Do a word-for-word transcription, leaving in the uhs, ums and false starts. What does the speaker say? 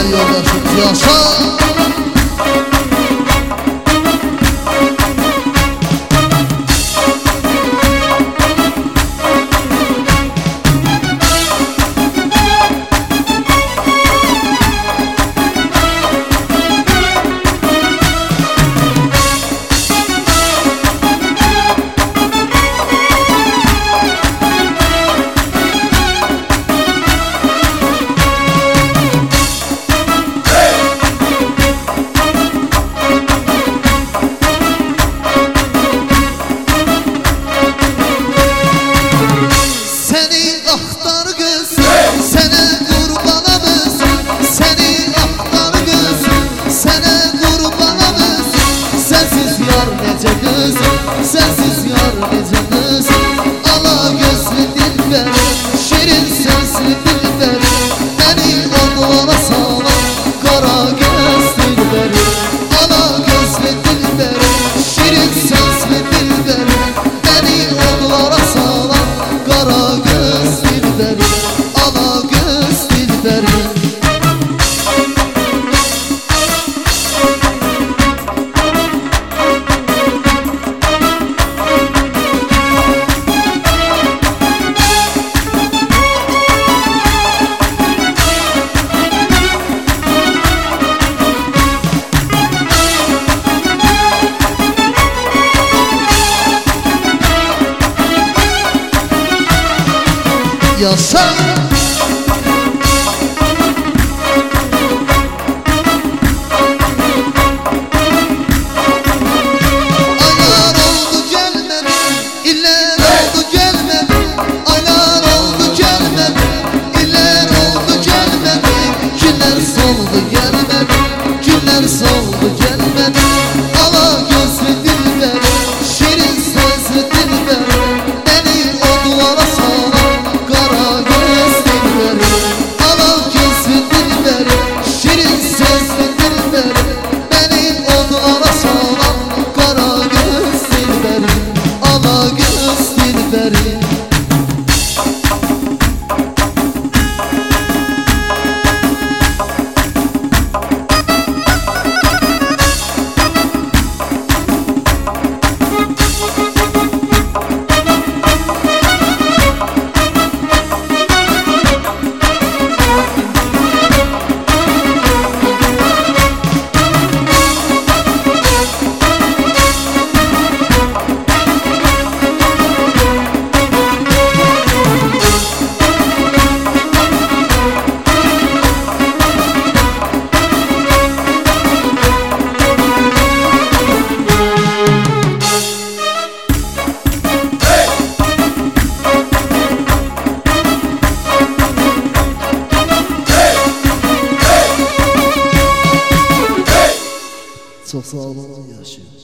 değerli yoldaşım, yaşa. Sensiz yar necə qız, ala gözlü dilber, şirin sözlü dilber, beni onlara salan qara göz dilber. Ala gözlü dilber, şirin sözlü dilber, beni onlara salan qara göz dilber. Ala göz dilber. Yaşa. Aylar oldu gelmedi, iller oldu gelmedi. Aylar oldu gelmedi, iller oldu gelmedi. Günler soldu gelmedi, günler soldu gelmedi. Ala gözlü dilber, şirin sözlü dilber, beni odlara salan qara göz dilber. Ala gözlü dilber, şirin sözlü dilber, beni odlara salan qara göz dilber. Ala göz dilber. Çok sağ olun, yaşayın.